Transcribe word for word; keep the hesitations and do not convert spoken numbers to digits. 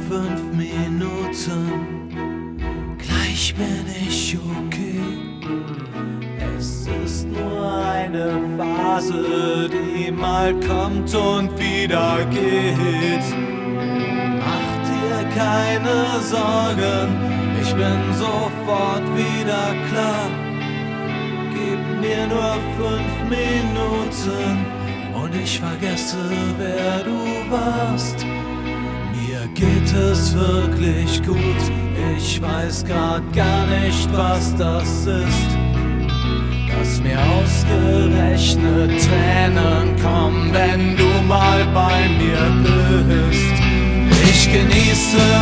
fünf Minuten, gleich bin ich okay. Es ist nur eine Phase, die mal kommt und wieder geht. Mach dir keine Sorgen, ich bin sofort wieder klar. Gib mir nur fünf Minuten und ich vergesse, wer du warst. Mir geht es wirklich gut, ich weiß grad gar nicht, was das ist. Dass mir ausgerechnet Tränen kommen, wenn du mal bei mir bist. Ich genieße